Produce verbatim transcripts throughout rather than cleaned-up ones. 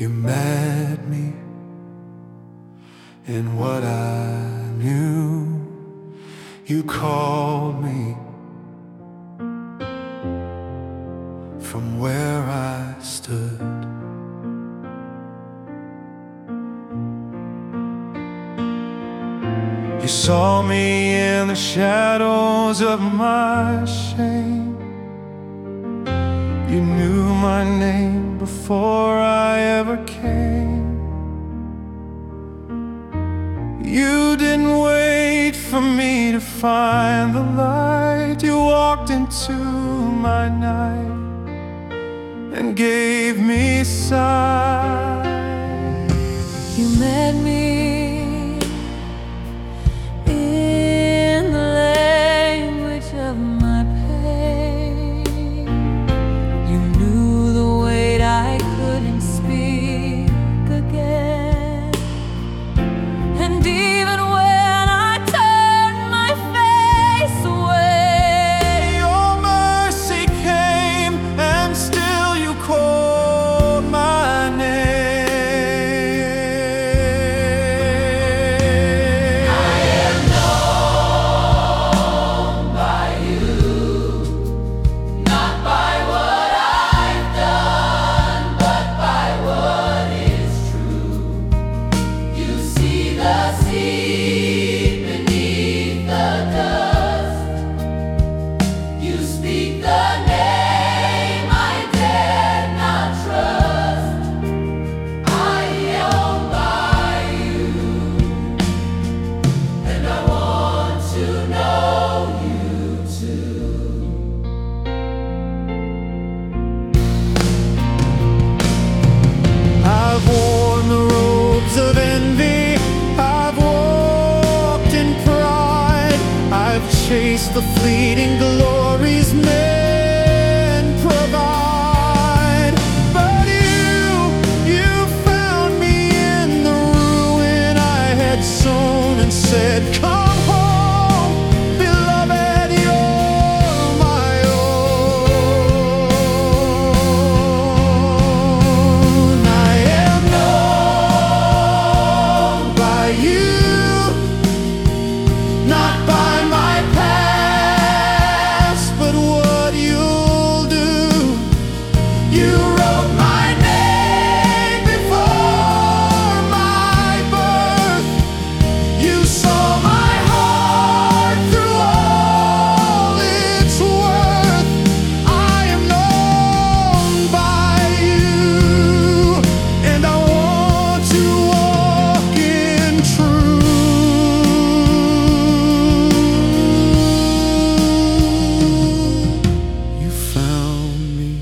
You met me in what I knew. You called me from where I stood. You saw me in the shadows of my shame. You knew my name before I ever came. You didn't wait for me to find the light. You walked into my night and gave me sight. You met me in the language of my pain. You knew the weight I couldn't speak again. And even when I turned my face away, Your mercy came and still you called my name. I am known by you, not by what I've done, but by what is true. You see the seed beneath the dust. You speak the name I dare not trust. I am by you, and I want to know you too. I've worn the robes of envy, I've walked in pride, I've chased the fleeting glories men provide. But you, you found me in the ruin I had sown and said, come home, beloved, you're my own. I am known by you, not by my past, but what you'll do. You wrote my name before my birth. You saw my heart through all its worth. I am known by you, and I want to walk in truth. You found me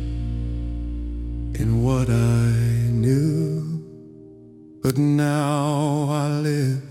in what I knew, but now I live